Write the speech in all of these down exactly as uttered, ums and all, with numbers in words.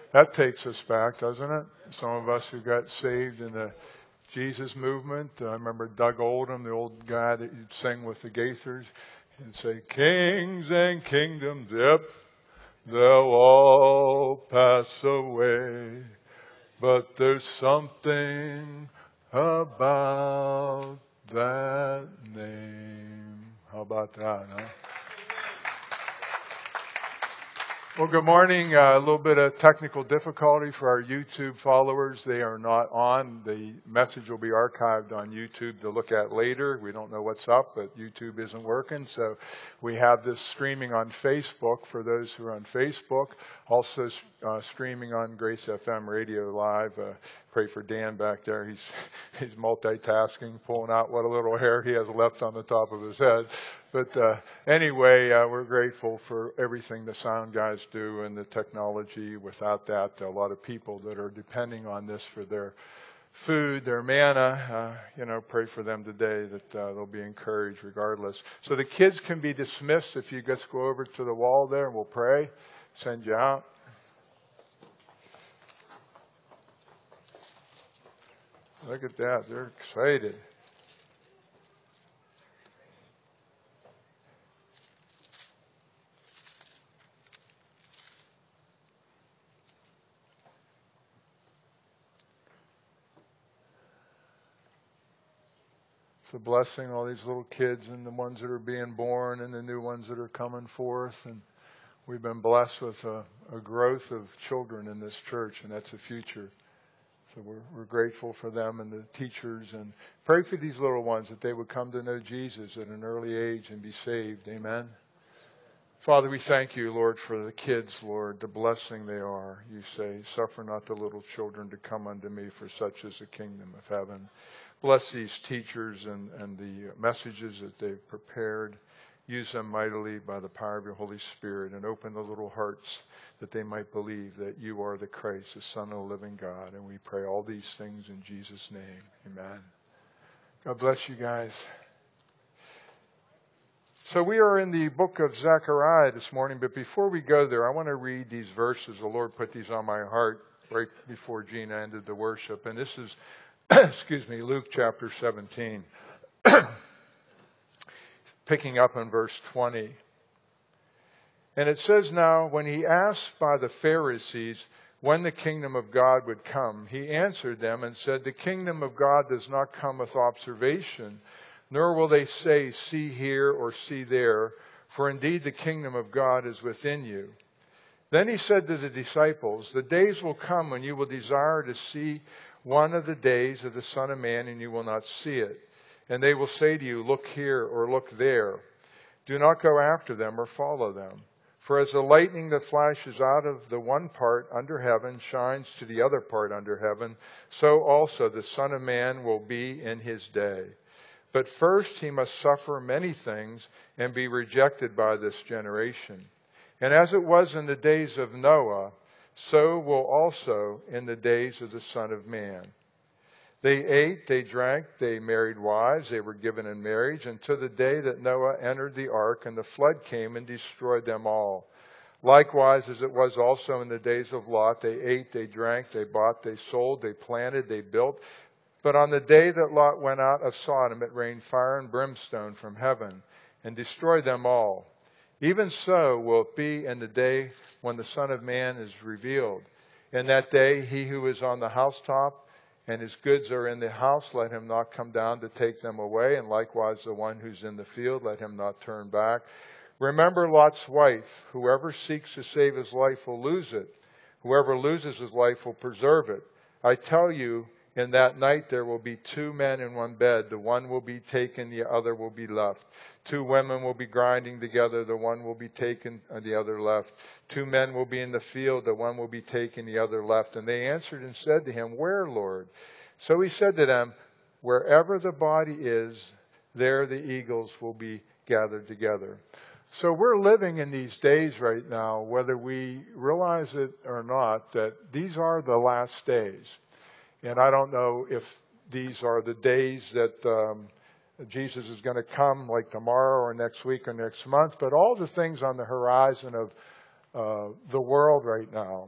That takes us back, doesn't it? Some of us who got saved in the Jesus movement. I remember Doug Oldham, the old guy that you'd sing with the Gaithers, and say, "Kings and kingdoms, yep, they'll all pass away. But there's something about that name." How about that, huh? Well, good morning. Uh, a little bit of technical difficulty for our YouTube followers. They are not on. The message will be archived on YouTube to look at later. We don't know what's up, but YouTube isn't working. So we have this streaming on Facebook for those who are on Facebook. Also uh, streaming on Grace F M Radio Live. Uh, pray for Dan back there. He's he's multitasking, pulling out what a little hair he has left on the top of his head. But uh, anyway, uh, we're grateful for everything the sound guys do and the technology. Without that, a lot of people that are depending on this for their food, their manna, uh, you know, pray for them today that uh, they'll be encouraged regardless. So the kids can be dismissed if you just go over to the wall there and we'll pray, send you out. Look at that. They're excited. It's a blessing, all these little kids and the ones that are being born and the new ones that are coming forth. And we've been blessed with a, a growth of children in this church, and that's the future. So we're, we're grateful for them and the teachers, and pray for these little ones that they would come to know Jesus at an early age and be saved. Amen. Father, we thank you, Lord, for the kids, Lord, the blessing they are. You say, "Suffer not the little children to come unto me, for such is the kingdom of heaven." Bless these teachers and, and the messages that they've prepared. Use them mightily by the power of your Holy Spirit, and open the little hearts that they might believe that you are the Christ, the Son of the living God. And we pray all these things in Jesus' name. Amen. God bless you guys. So we are in the book of Zechariah this morning, but before we go there, I want to read these verses. The Lord put these on my heart right before Gina ended the worship. And this is, excuse me, Luke chapter seventeen, picking up in verse twenty. And it says, "Now, when he asked by the Pharisees when the kingdom of God would come, he answered them and said, the kingdom of God does not come with observation, nor will they say, see here or see there, for indeed the kingdom of God is within you. Then he said to the disciples, the days will come when you will desire to see one of the days of the Son of Man, and you will not see it. And they will say to you, look here or look there. Do not go after them or follow them. For as the lightning that flashes out of the one part under heaven shines to the other part under heaven, so also the Son of Man will be in his day. But first he must suffer many things and be rejected by this generation. And as it was in the days of Noah, so will also in the days of the Son of Man. They ate, they drank, they married wives, they were given in marriage until the day that Noah entered the ark, and the flood came and destroyed them all. Likewise, as it was also in the days of Lot, they ate, they drank, they bought, they sold, they planted, they built. But on the day that Lot went out of Sodom, it rained fire and brimstone from heaven and destroyed them all. Even so will it be in the day when the Son of Man is revealed. In that day, he who is on the housetop and his goods are in the house, let him not come down to take them away. And likewise, the one who's in the field, let him not turn back. Remember Lot's wife. Whoever seeks to save his life will lose it. Whoever loses his life will preserve it. I tell you, in that night there will be two men in one bed. The one will be taken, the other will be left. Two women will be grinding together. The one will be taken, and the other left. Two men will be in the field. The one will be taken, the other left. And they answered and said to him, where, Lord? So he said to them, wherever the body is, there the eagles will be gathered together. So we're living in these days right now, whether we realize it or not, that these are the last days. And I don't know if these are the days that um, Jesus is going to come, like tomorrow or next week or next month, but all the things on the horizon of uh, the world right now.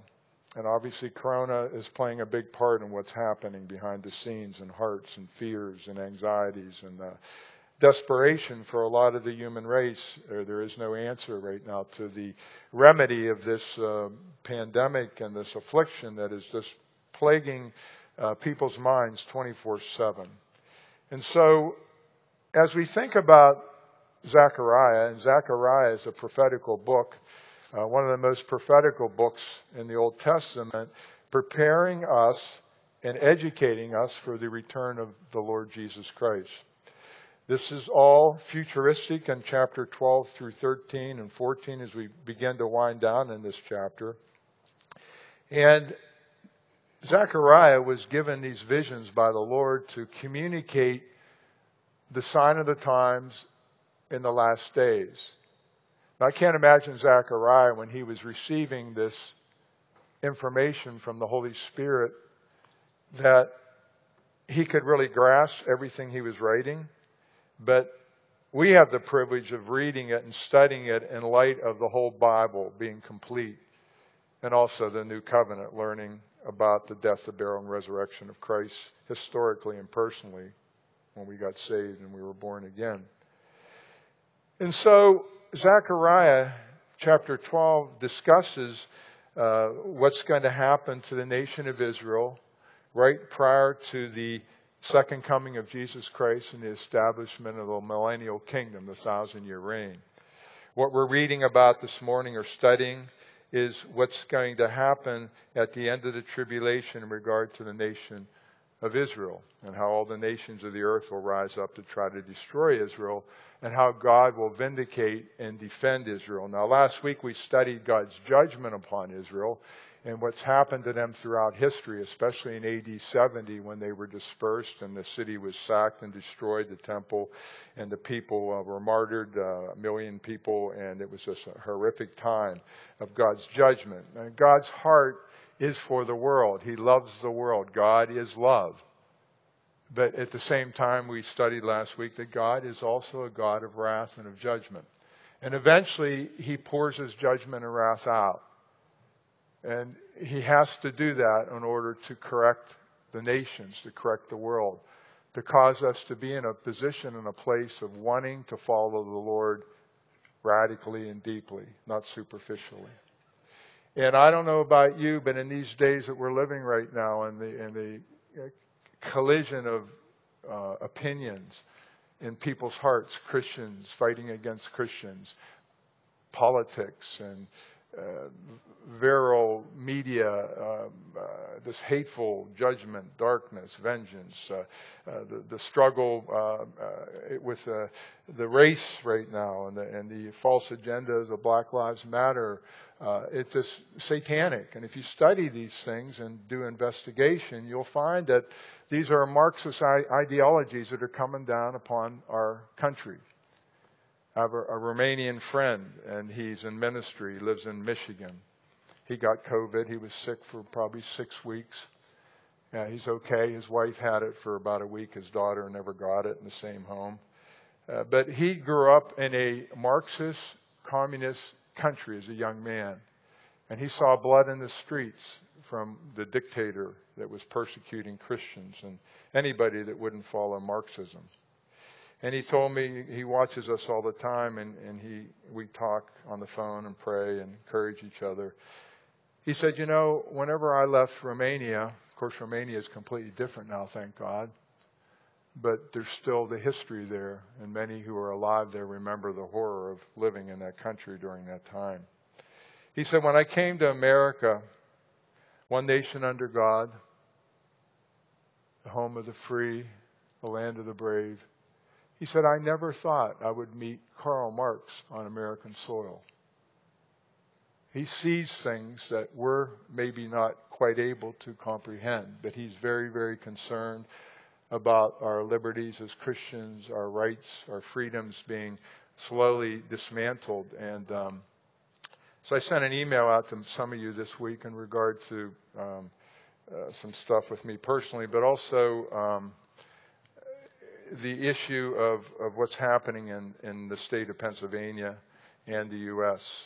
And obviously Corona is playing a big part in what's happening behind the scenes, in hearts and fears and anxieties and uh, desperation for a lot of the human race. Uh, there is no answer right now to the remedy of this uh, pandemic and this affliction that is just plaguing uh, people's minds twenty-four seven. And so as we think about Zechariah, and Zechariah is a prophetical book, uh, one of the most prophetical books in the Old Testament, preparing us and educating us for the return of the Lord Jesus Christ. This is all futuristic in chapter twelve through thirteen and fourteen as we begin to wind down in this chapter. And Zechariah was given these visions by the Lord to communicate the sign of the times in the last days. Now, I can't imagine Zechariah when he was receiving this information from the Holy Spirit that he could really grasp everything he was writing. But we have the privilege of reading it and studying it in light of the whole Bible being complete, and also the New Covenant, learning about the death, the burial, and resurrection of Christ historically and personally when we got saved and we were born again. And so Zechariah chapter twelve discusses uh, what's going to happen to the nation of Israel right prior to the second coming of Jesus Christ and the establishment of the millennial kingdom, the thousand-year reign. What we're reading about this morning or studying is what's going to happen at the end of the tribulation in regard to the nation of Israel, and how all the nations of the earth will rise up to try to destroy Israel, and how God will vindicate and defend Israel. Now, last week we studied God's judgment upon Israel and what's happened to them throughout history, especially in A D seventy when they were dispersed and the city was sacked and destroyed, the temple, and the people uh, were martyred, uh, a million people, and it was just a horrific time of God's judgment. And God's heart is for the world. He loves the world. God is love. But at the same time, we studied last week that God is also a God of wrath and of judgment. And eventually, He pours His judgment and wrath out. And He has to do that in order to correct the nations, to correct the world, to cause us to be in a position and a place of wanting to follow the Lord radically and deeply, not superficially. And I don't know about you, but in these days that we're living right now, in the, in the collision of uh, opinions in people's hearts, Christians fighting against Christians, politics and uh, virile media, um, uh, this hateful judgment, darkness, vengeance, uh, uh, the, the struggle uh, uh, with uh, the race right now, and the, and the false agendas of Black Lives Matter. Uh, it's just satanic. And if you study these things and do investigation, you'll find that these are Marxist ideologies that are coming down upon our country. I have a, a Romanian friend, and he's in ministry. He lives in Michigan. He got COVID. He was sick for probably six weeks. Yeah, he's okay. His wife had it for about a week. His daughter never got it in the same home. Uh, but he grew up in a Marxist, communist country as a young man. And he saw blood in the streets from the dictator that was persecuting Christians and anybody that wouldn't follow Marxism. And he told me he watches us all the time, and, and he we talk on the phone and pray and encourage each other. He said, you know, whenever I left Romania, of course, Romania is completely different now, thank God, but there's still the history there, and many who are alive there remember the horror of living in that country during that time. He said, when I came to America, one nation under God, the home of the free, the land of the brave, he said, I never thought I would meet Karl Marx on American soil. He sees things that we're maybe not quite able to comprehend, but he's very, very concerned about our liberties as Christians, our rights, our freedoms being slowly dismantled. And um, so I sent an email out to some of you this week in regard to um, uh, some stuff with me personally, but also um, the issue of, of what's happening in, in the state of Pennsylvania and the U S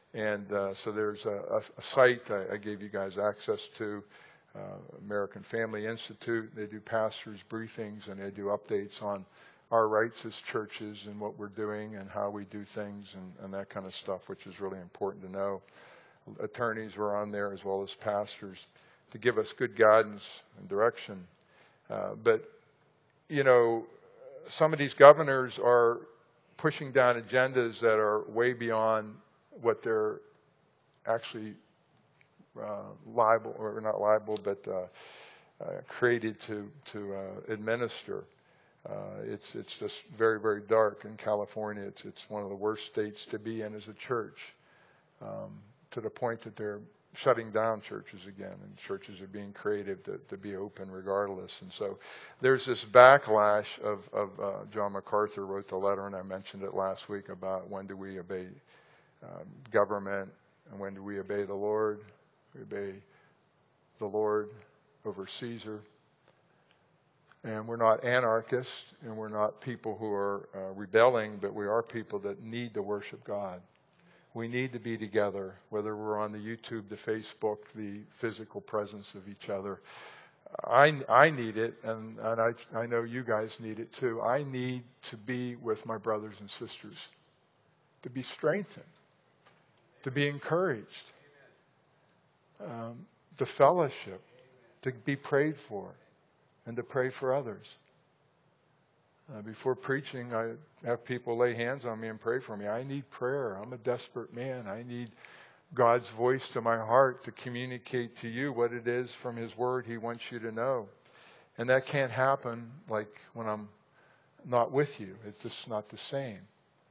And uh, so there's a, a, a site I, I gave you guys access to, uh, American Family Institute. They do pastors' briefings, and they do updates on our rights as churches and what we're doing and how we do things and, and that kind of stuff, which is really important to know. Attorneys were on there as well as pastors to give us good guidance and direction. Uh, but, you know, some of these governors are pushing down agendas that are way beyond what they're actually uh, liable, or not liable, but uh, uh, created to, to uh, administer. Uh, it's it's just very, very dark in California. It's it's one of the worst states to be in as a church, um, to the point that they're shutting down churches again, and churches are being created to, to be open regardless. And so there's this backlash of, of uh, John MacArthur wrote the letter, and I mentioned it last week, about when do we obey um, government and when do we obey the Lord. We obey the Lord over Caesar. And we're not anarchists, and we're not people who are uh, rebelling, but we are people that need to worship God. We need to be together, whether we're on the YouTube, the Facebook, the physical presence of each other. I, I need it, and, and I, I know you guys need it too. I need to be with my brothers and sisters, to be strengthened, to be encouraged, um, to fellowship, to be prayed for, and to pray for others. Uh, before preaching, I have people lay hands on me and pray for me. I need prayer. I'm a desperate man. I need God's voice to my heart to communicate to you what it is from His Word He wants you to know. And that can't happen like when I'm not with you. It's just not the same.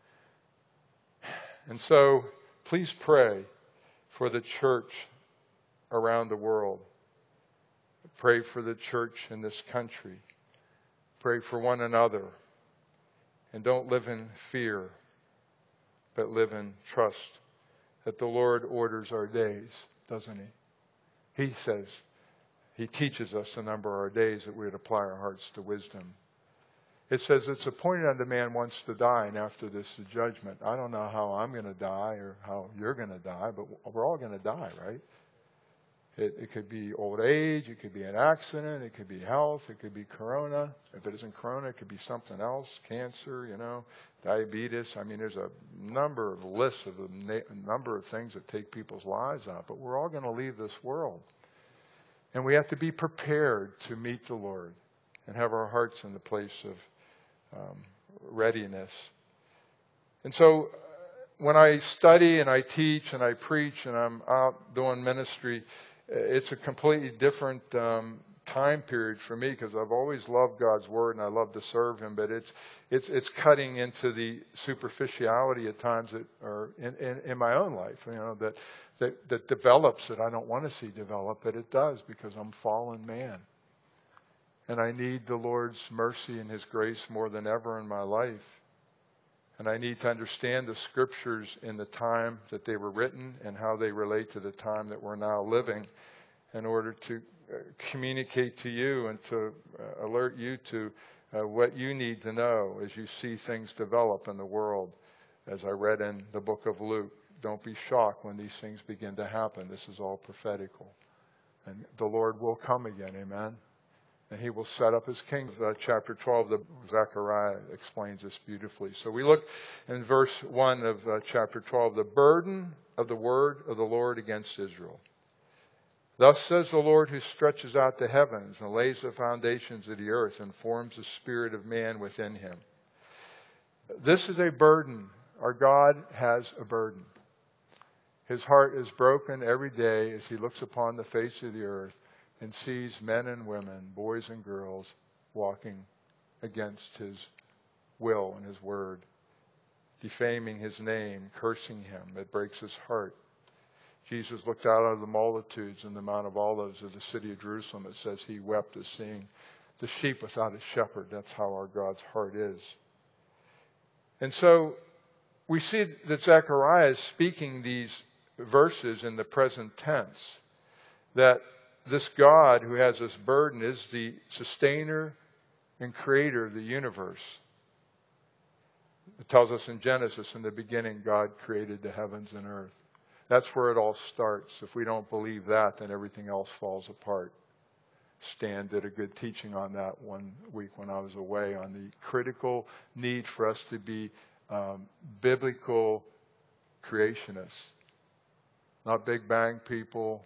And so, please pray for the church around the world. Pray for the church in this country. Pray for one another. And don't live in fear, but live in trust that the Lord orders our days, doesn't He? He says, He teaches us to number our days that we would apply our hearts to wisdom. It says it's appointed unto man once to die, and after this the judgment. I don't know how I'm going to die or how you're going to die, but we're all going to die, right? It, it could be old age, it could be an accident, it could be health, it could be corona. If it isn't corona, it could be something else, cancer, you know, diabetes. I mean, there's a number of lists of a na- number of things that take people's lives out. But we're all going to leave this world. And we have to be prepared to meet the Lord and have our hearts in the place of um, readiness. And so when I study and I teach and I preach and I'm out doing ministry, it's a completely different um, time period for me, because I've always loved God's Word and I love to serve Him, but it's it's it's cutting into the superficiality at times that are in, in, in my own life, you know, that, that that develops that I don't want to see develop, but it does, because I'm fallen man. And I need the Lord's mercy and His grace more than ever in my life. And I need to understand the Scriptures in the time that they were written and how they relate to the time that we're now living, in order to uh, communicate to you and to uh, alert you to uh, what you need to know as you see things develop in the world. As I read in the book of Luke, don't be shocked when these things begin to happen. This is all prophetical. And the Lord will come again, amen? And He will set up His kingdom. Uh, chapter twelve, the Zechariah explains this beautifully. So we look in verse one of uh, chapter twelve, the burden of the word of the Lord against Israel. Thus says the Lord, who stretches out the heavens and lays the foundations of the earth and forms the spirit of man within him. This is a burden. Our God has a burden. His heart is broken every day as He looks upon the face of the earth and sees men and women, boys and girls, walking against His will and His word, defaming His name, cursing Him. It breaks His heart. Jesus looked out of the multitudes in the Mount of Olives of the city of Jerusalem. It says He wept as seeing the sheep without a shepherd. That's how our God's heart is. And so we see that Zechariah is speaking these verses in the present tense, that this God who has this burden is the sustainer and creator of the universe. It tells us in Genesis, in the beginning, God created the heavens and earth. That's where it all starts. If we don't believe that, then everything else falls apart. Stan did a good teaching on that one week when I was away, on the critical need for us to be um, biblical creationists. Not Big Bang people,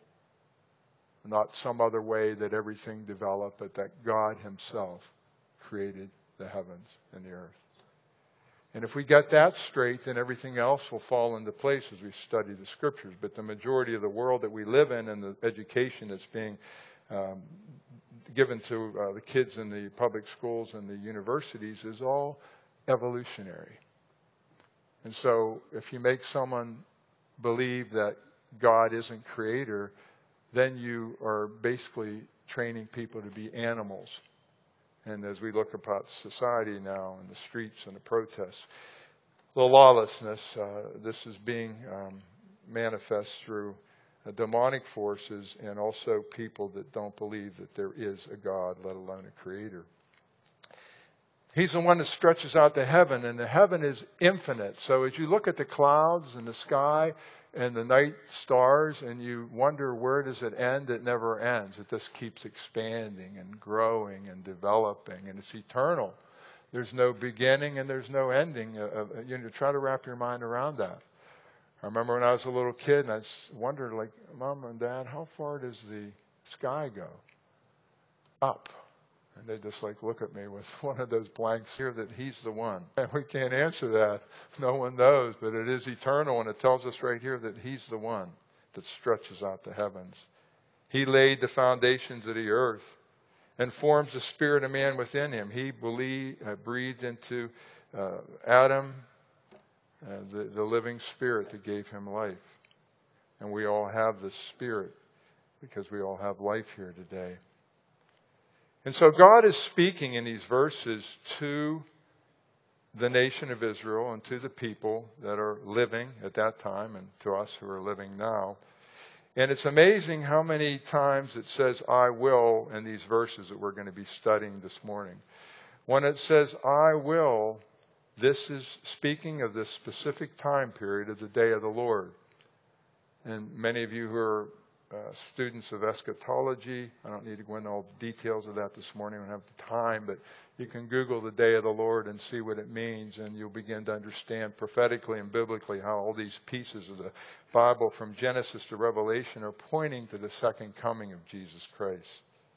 not some other way that everything developed, but that God himself created the heavens and the earth. And if we get that straight, then everything else will fall into place as we study the scriptures. But the majority of the world that we live in and the education that's being um, given to uh, the kids in the public schools and the universities is all evolutionary. And so if you make someone believe that God isn't creator, then you are basically training people to be animals. And as we look about society now and the streets and the protests, the lawlessness, uh, this is being um, manifest through uh, demonic forces and also people that don't believe that there is a God, let alone a creator. He's the one that stretches out the heaven, and the heaven is infinite. So as you look at the clouds and the sky and the night stars, and you wonder where does it end, it never ends. It just keeps expanding and growing and developing, and it's eternal. There's no beginning and there's no ending. Uh, uh, you know, try to wrap your mind around that. I remember when I was a little kid, and I wondered, like, Mom and Dad, how far does the sky go? Up. And they just like look at me with one of those blanks here that he's the one. And we can't answer that. No one knows, but it is eternal, and it tells us right here that he's the one that stretches out the heavens. He laid the foundations of the earth and forms the spirit of man within him. He believed, uh, breathed into uh, Adam uh, the, the living spirit that gave him life. And we all have this spirit because we all have life here today. And so God is speaking in these verses to the nation of Israel and to the people that are living at that time and to us who are living now. And it's amazing how many times it says, I will, in these verses that we're going to be studying this morning. When it says, I will, this is speaking of this specific time period of the day of the Lord. And many of you who are Uh, students of eschatology. I don't need to go into all the details of that this morning. I don't have the time, but you can Google the day of the Lord and see what it means, and you'll begin to understand prophetically and biblically how all these pieces of the Bible from Genesis to Revelation are pointing to the second coming of Jesus Christ.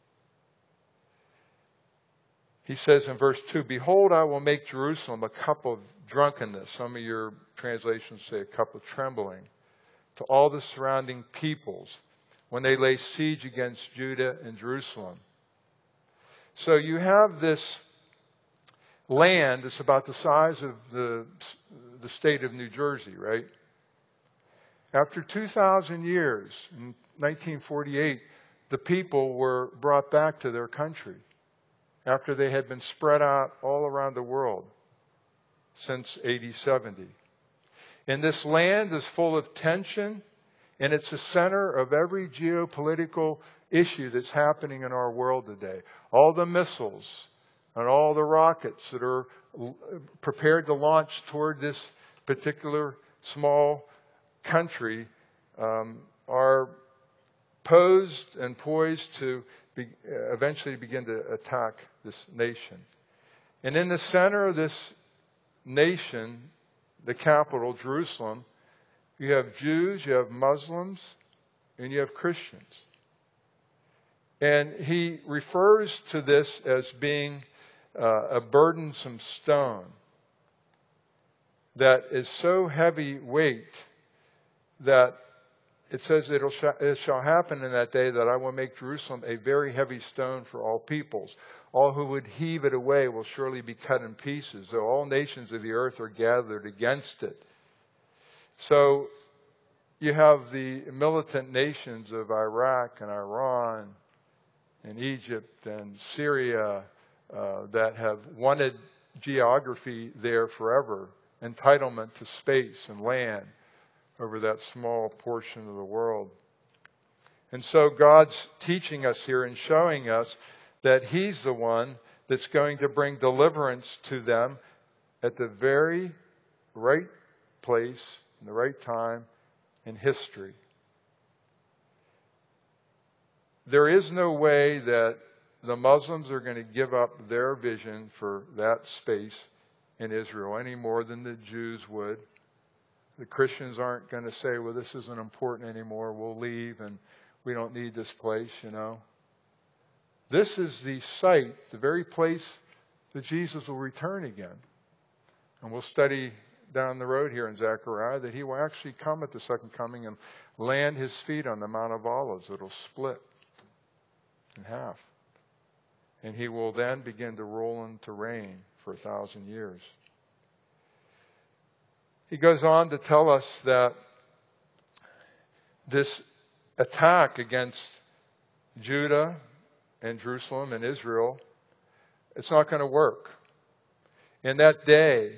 He says in verse two, Behold, I will make Jerusalem a cup of drunkenness. Some of your translations say a cup of trembling. To all the surrounding peoples, when they lay siege against Judah and Jerusalem. So you have this land that's about the size of the, the state of New Jersey, right? After two thousand years, in nineteen forty-eight, the people were brought back to their country after they had been spread out all around the world since A D seventy. And this land is full of tension, and it's the center of every geopolitical issue that's happening in our world today. All the missiles and all the rockets that are prepared to launch toward this particular small country um, are posed and poised to be, eventually begin to attack this nation. And in the center of this nation, the capital, Jerusalem, you have Jews, you have Muslims, and you have Christians. And he refers to this as being uh, a burdensome stone that is so heavy weight that it says it'll sh- it shall happen in that day that I will make Jerusalem a very heavy stone for all peoples. All who would heave it away will surely be cut in pieces, though all nations of the earth are gathered against it. So you have the militant nations of Iraq and Iran and Egypt and Syria uh, that have wanted geography there forever, entitlement to space and land over that small portion of the world. And so God's teaching us here and showing us that He's the one that's going to bring deliverance to them at the very right place, in the right time, in history. There is no way that the Muslims are going to give up their vision for that space in Israel any more than the Jews would. The Christians aren't going to say, well, this isn't important anymore. We'll leave and we don't need this place, you know. This is the site, the very place that Jesus will return again. And we'll study down the road here in Zechariah that he will actually come at the second coming and land his feet on the Mount of Olives. It'll split in half. And he will then begin to rule and to reign for a thousand years. He goes on to tell us that this attack against Judah and Jerusalem and Israel, it's not going to work. In that day,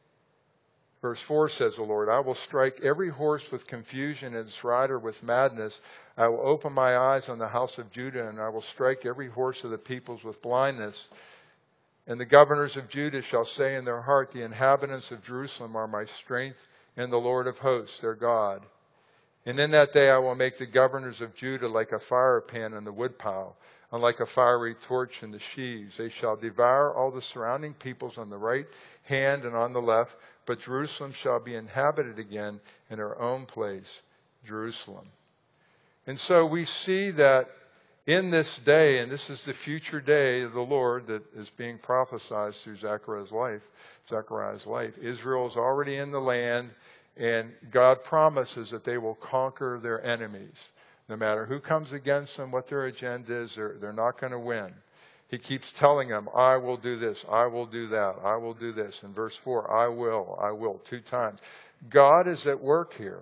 verse four says the Lord, I will strike every horse with confusion and its rider with madness. I will open my eyes on the house of Judah, and I will strike every horse of the peoples with blindness. And the governors of Judah shall say in their heart, the inhabitants of Jerusalem are my strength, and the Lord of hosts, their God. And in that day I will make the governors of Judah like a fire pan in the woodpile, and like a fiery torch in the sheaves. They shall devour all the surrounding peoples on the right hand and on the left, but Jerusalem shall be inhabited again in her own place, Jerusalem. And so we see that in this day, and this is the future day of the Lord that is being prophesied through Zechariah's life, Zechariah's life. Israel is already in the land, and God promises that they will conquer their enemies. No matter who comes against them, what their agenda is, they're, they're not going to win. He keeps telling them, I will do this, I will do that, I will do this. In verse four, I will, I will, two times. God is at work here.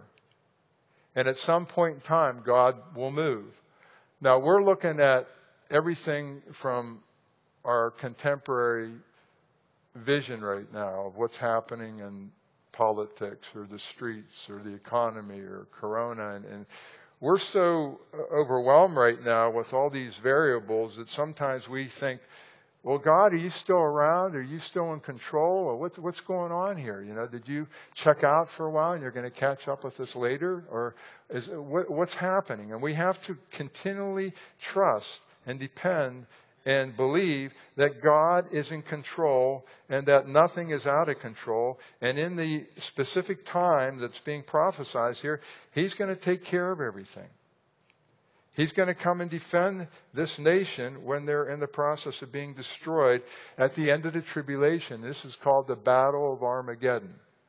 And at some point in time, God will move. Now, we're looking at everything from our contemporary vision right now of what's happening in politics or the streets or the economy or Corona. And, and we're so overwhelmed right now with all these variables that sometimes we think, well, God, are you still around? Are you still in control? Or what's, what's going on here? You know, did you check out for a while and you're going to catch up with us later? Or is what, what's happening? And we have to continually trust and depend and believe that God is in control and that nothing is out of control. And in the specific time that's being prophesied here, He's going to take care of everything. He's going to come and defend this nation when they're in the process of being destroyed at the end of the tribulation. This is called the Battle of Armageddon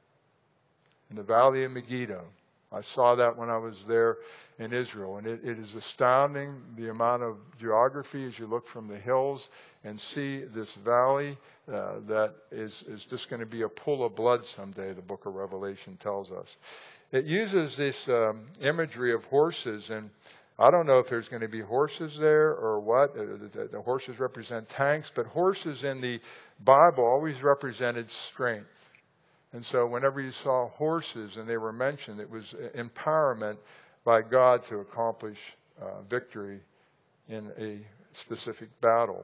in the Valley of Megiddo. I saw that when I was there in Israel, and it, it is astounding the amount of geography as you look from the hills and see this valley uh, that is, is just going to be a pool of blood someday, the book of Revelation tells us. It uses this um, imagery of horses, and I don't know if there's going to be horses there or what. The, the horses represent tanks, but horses in the Bible always represented strength. And so whenever you saw horses and they were mentioned, it was empowerment by God to accomplish uh, victory in a specific battle.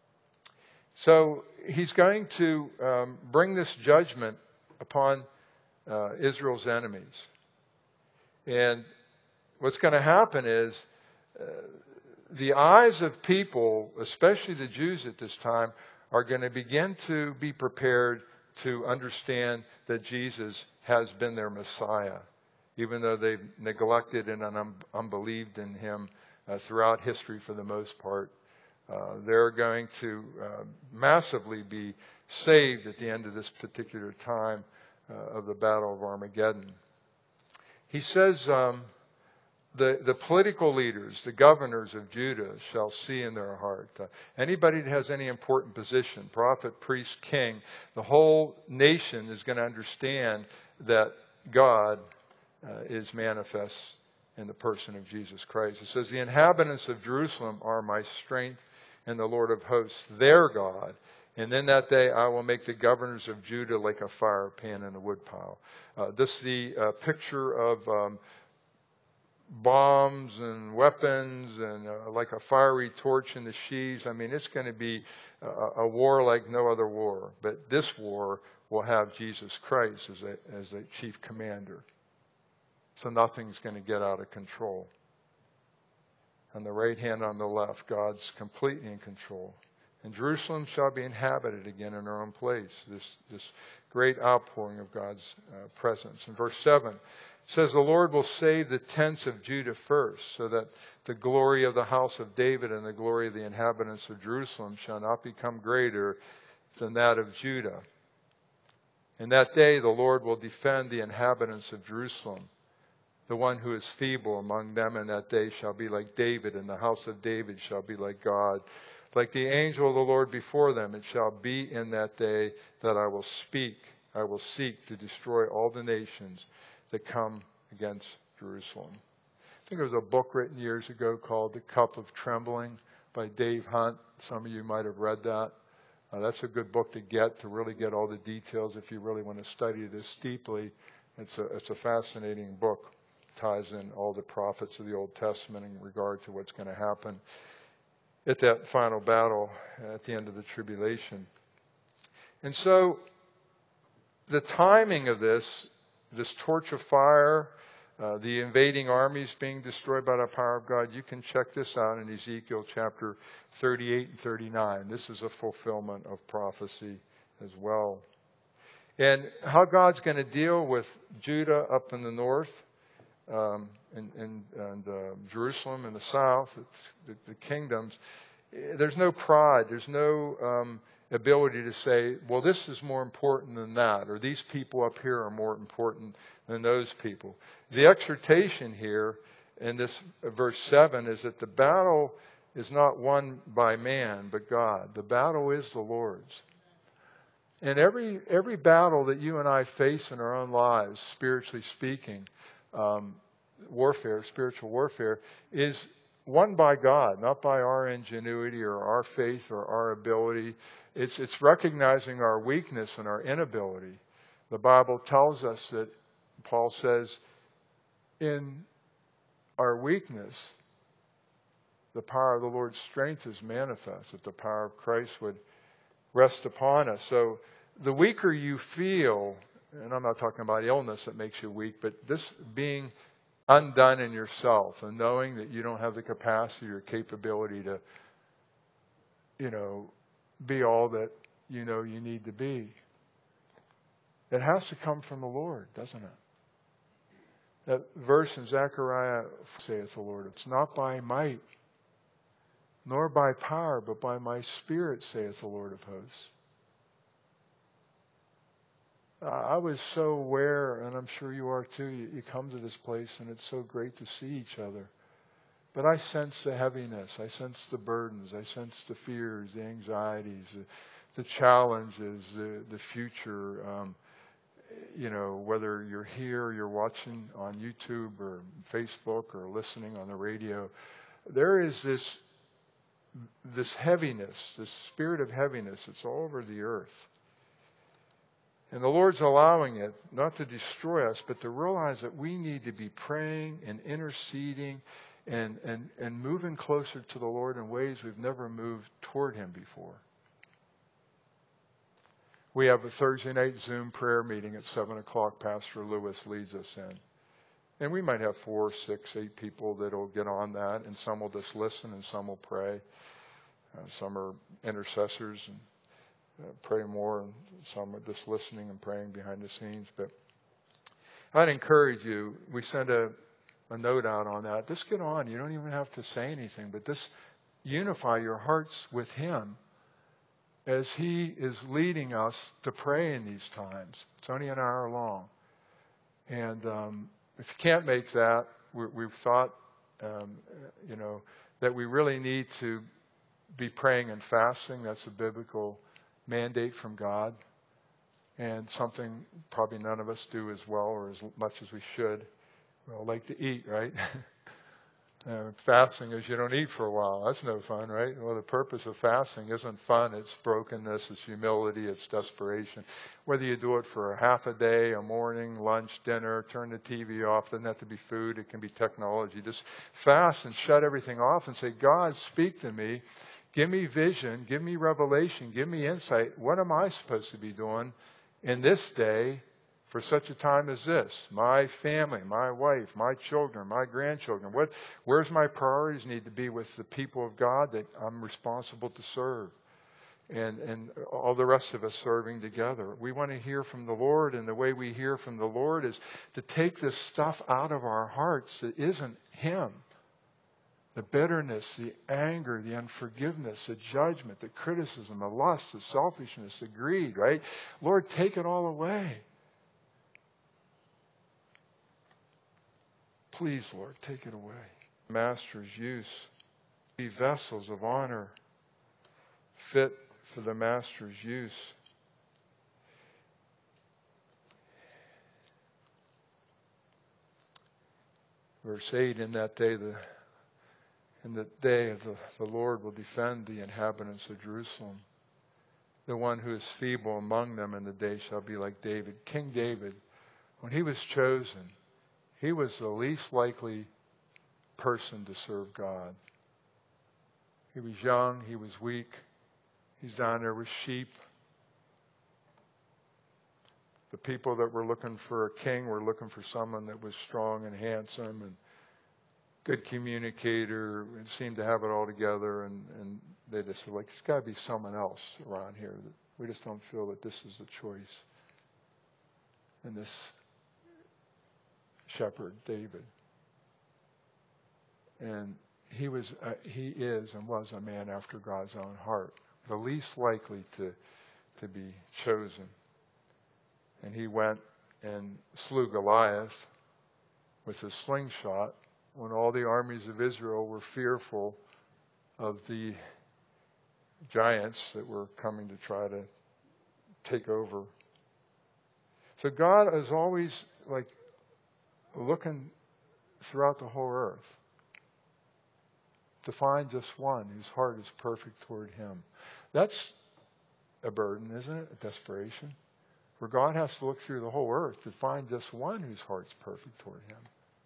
So He's going to um, bring this judgment upon uh, Israel's enemies. And what's going to happen is uh, the eyes of people, especially the Jews at this time, are going to begin to be prepared to understand that Jesus has been their Messiah, even though they've neglected and un- unbelieved in Him uh, throughout history for the most part. Uh, they're going to uh, massively be saved at the end of this particular time uh, of the Battle of Armageddon. He says, um, The, the political leaders, the governors of Judah shall see in their heart. Uh, anybody that has any important position, prophet, priest, king, the whole nation is going to understand that God uh, is manifest in the person of Jesus Christ. It says, the inhabitants of Jerusalem are my strength and the Lord of hosts, their God. And in that day I will make the governors of Judah like a fire pan in a woodpile. Uh, this is the uh, picture of Um, bombs and weapons and uh, like a fiery torch in the sheaves. I mean, it's going to be a, a war like no other war. But this war will have Jesus Christ as a, as a chief commander. So nothing's going to get out of control. On the right hand, on the left, God's completely in control. And Jerusalem shall be inhabited again in her own place. This, this great outpouring of God's uh, presence. In verse seven, it says, the Lord will save the tents of Judah first, so that the glory of the house of David and the glory of the inhabitants of Jerusalem shall not become greater than that of Judah. In that day, the Lord will defend the inhabitants of Jerusalem. The one who is feeble among them in that day shall be like David, and the house of David shall be like God. Like the angel of the Lord before them, it shall be in that day that I will speak, I will seek to destroy all the nations that come against Jerusalem. I think there was a book written years ago called The Cup of Trembling by Dave Hunt. Some of you might have read that. Uh, that's a good book to get, to really get all the details if you really want to study this deeply. It's a, it's a fascinating book. It ties in all the prophets of the Old Testament in regard to what's going to happen at that final battle at the end of the tribulation. And so the timing of this, this torch of fire, uh, the invading armies being destroyed by the power of God, you can check this out in Ezekiel chapter thirty-eight and thirty-nine. This is a fulfillment of prophecy as well. And how God's going to deal with Judah up in the north, Um, and, and, and uh, Jerusalem in the south, the, the kingdoms, there's no pride. There's no um, ability to say, well, this is more important than that, or these people up here are more important than those people. The exhortation here in this uh, verse seven is that the battle is not won by man, but God. The battle is the Lord's. And every every battle that you and I face in our own lives, spiritually speaking, Um, warfare, spiritual warfare, is won by God, not by our ingenuity or our faith or our ability. It's, it's recognizing our weakness and our inability. The Bible tells us that, Paul says, in our weakness, the power of the Lord's strength is manifest, that the power of Christ would rest upon us. So the weaker you feel, and I'm not talking about illness that makes you weak, but this being undone in yourself and knowing that you don't have the capacity or capability to, you know, be all that you know you need to be. It has to come from the Lord, doesn't it? That verse in Zechariah, saith the Lord, it's not by might, nor by power, but by my Spirit, saith the Lord of hosts. I was so aware, and I'm sure you are too, you, you come to this place and it's so great to see each other. But I sense the heaviness, I sense the burdens, I sense the fears, the anxieties, the, the challenges, the, the future. Um, you know, whether you're here, or you're watching on YouTube or Facebook or listening on the radio, there is this, this heaviness, this spirit of heaviness. It's all over the earth. And the Lord's allowing it not to destroy us, but to realize that we need to be praying and interceding and, and, and moving closer to the Lord in ways we've never moved toward Him before. We have a Thursday night Zoom prayer meeting at seven o'clock. Pastor Lewis leads us in. And we might have four, six, eight people that will get on that, and some will just listen and some will pray. Uh, some are intercessors and Uh, pray more, and some are just listening and praying behind the scenes. But I'd encourage you, we send a, a note out on that. Just get on. You don't even have to say anything, but just unify your hearts with Him as He is leading us to pray in these times. It's only an hour long. And um, if you can't make that, we, we've thought, um, you know, that we really need to be praying and fasting. That's a biblical mandate from God, and something probably none of us do as well or as much as we should. We all like to eat, right? uh, fasting is you don't eat for a while. That's no fun, right? Well, the purpose of fasting isn't fun. It's brokenness, it's humility, it's desperation. Whether you do it for a half a day, a morning, lunch, dinner, turn the T V off, doesn't have to be food, it can be technology. Just fast and shut everything off and say, God, speak to me. Give me vision, give me revelation, give me insight. What am I supposed to be doing in this day for such a time as this. My family, my wife, my children, my grandchildren. What, where's my priorities need to be with the people of God that I'm responsible to serve? And, and all the rest of us serving together. We want to hear from the Lord, and the way we hear from the Lord is to take this stuff out of our hearts that isn't Him. The bitterness, the anger, the unforgiveness, the judgment, the criticism, the lust, the selfishness, the greed, right? Lord, take it all away. Please, Lord, take it away. Master's use. Be vessels of honor, fit for the Master's use. Verse eight, in that day, the in the day of the, the Lord will defend the inhabitants of Jerusalem. The one who is feeble among them in the day shall be like David. King David, when he was chosen, he was the least likely person to serve God. He was young, he was weak. He's down there with sheep. The people that were looking for a king were looking for someone that was strong and handsome and good communicator and seemed to have it all together. And, and they just said, like, there's got to be someone else around here. We just don't feel that this is the choice. And this shepherd, David. And he was, uh, he is and was a man after God's own heart. The least likely to, to be chosen. And he went and slew Goliath with a slingshot when all the armies of Israel were fearful of the giants that were coming to try to take over. So God is always like looking throughout the whole earth to find just one whose heart is perfect toward Him. That's a burden, isn't it? A desperation. Where God has to look through the whole earth to find just one whose heart's perfect toward Him.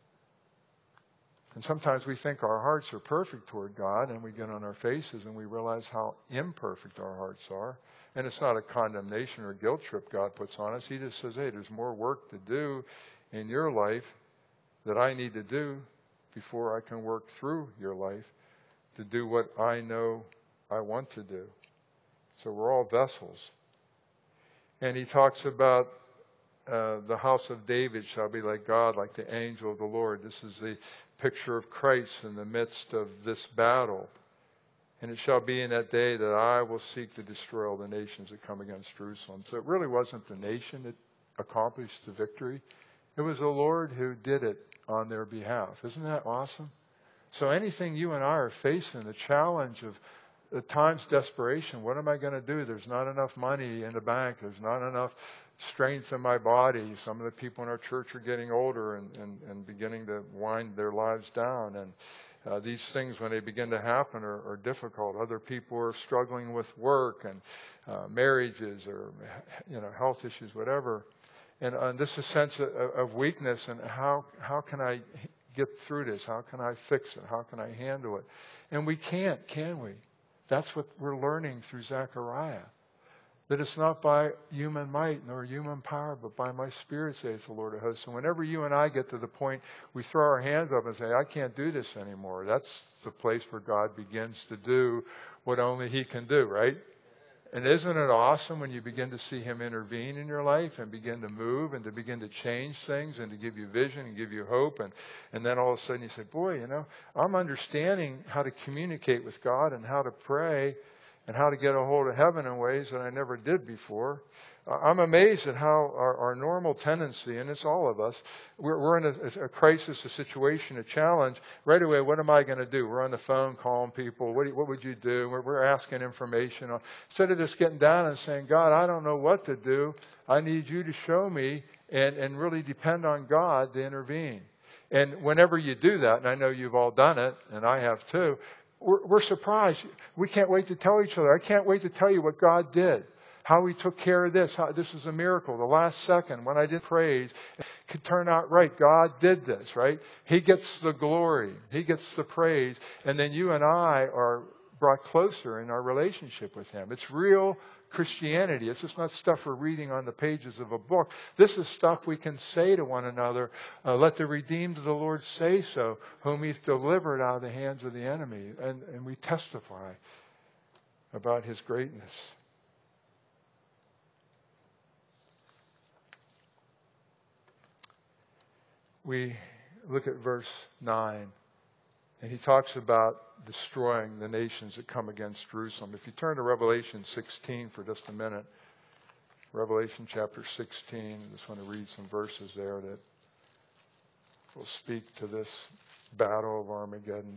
And sometimes we think our hearts are perfect toward God, and we get on our faces and we realize how imperfect our hearts are. And it's not a condemnation or guilt trip God puts on us. He just says, hey, there's more work to do in your life that I need to do before I can work through your life to do what I know I want to do. So we're all vessels. And he talks about uh, the house of David shall be like God, like the angel of the Lord. This is the picture of Christ in the midst of this battle. And it shall be in that day that I will seek to destroy all the nations that come against Jerusalem. So it really wasn't the nation that accomplished the victory. It was the Lord who did it on their behalf. Isn't that awesome? So anything you and I are facing, the challenge of at times desperation, what am I going to do? There's not enough money in the bank. There's not enough strength in my body. Some of the people in our church are getting older and, and, and beginning to wind their lives down. And uh, these things, when they begin to happen, are, are difficult. Other people are struggling with work and uh, marriages or you know health issues, whatever. And, and this is a sense of, of weakness. And how how can I get through this? How can I fix it? How can I handle it? And we can't, can we? That's what we're learning through Zechariah. That it's not by human might nor human power, but by my Spirit, saith the Lord of hosts. And whenever you and I get to the point we throw our hands up and say, I can't do this anymore, that's the place where God begins to do what only He can do, right? And isn't it awesome when you begin to see Him intervene in your life and begin to move and to begin to change things and to give you vision and give you hope? And, and then all of a sudden you say, boy, you know, I'm understanding how to communicate with God and how to pray and how to get a hold of heaven in ways that I never did before. I'm amazed at how our, our normal tendency, and it's all of us, we're, we're in a, a crisis, a situation, a challenge. Right away, what am I going to do? We're on the phone calling people. What, do you, what would you do? We're, we're asking information. Instead of just getting down and saying, God, I don't know what to do. I need you to show me, and, and really depend on God to intervene. And whenever you do that, and I know you've all done it, and I have too, we're, we're surprised. We can't wait to tell each other. I can't wait to tell you what God did. How He took care of this. How this is a miracle. The last second when I did praise, it could turn out right. God did this, right? He gets the glory. He gets the praise. And then you and I are brought closer in our relationship with Him. It's real Christianity. It's just not stuff we're reading on the pages of a book. This is stuff we can say to one another. Uh, Let the redeemed of the Lord say so, whom He's delivered out of the hands of the enemy. And, and we testify about His greatness. We look at verse nine, and he talks about destroying the nations that come against Jerusalem. If you turn to Revelation sixteen for just a minute, Revelation chapter sixteen, I just want to read some verses there that will speak to this battle of Armageddon.